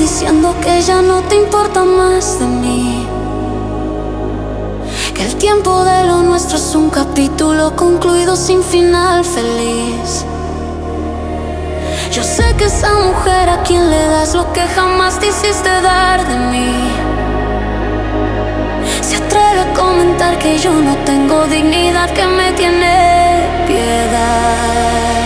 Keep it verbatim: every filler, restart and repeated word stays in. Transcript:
diciendo que ya no te importa más de mí, que el tiempo de lo nuestro es un capítulo concluido sin final feliz. Yo sé que esa mujer a quien le das lo que jamás te hiciste dar de mí se atreve a comentar que yo no tengo dignidad, que me tiene piedad.